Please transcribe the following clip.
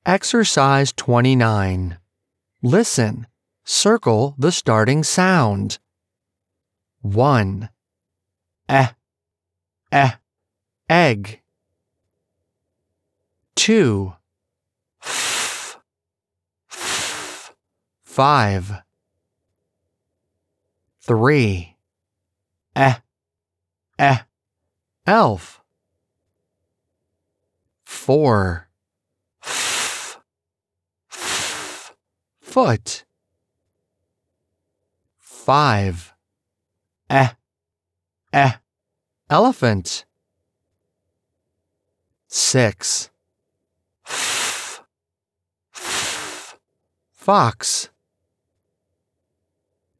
Exercise 29. Listen. Circle the starting sound. 1. Egg. 2. 5. 3. Elf. 4. Foot. 5. Elephant. 6. Fox.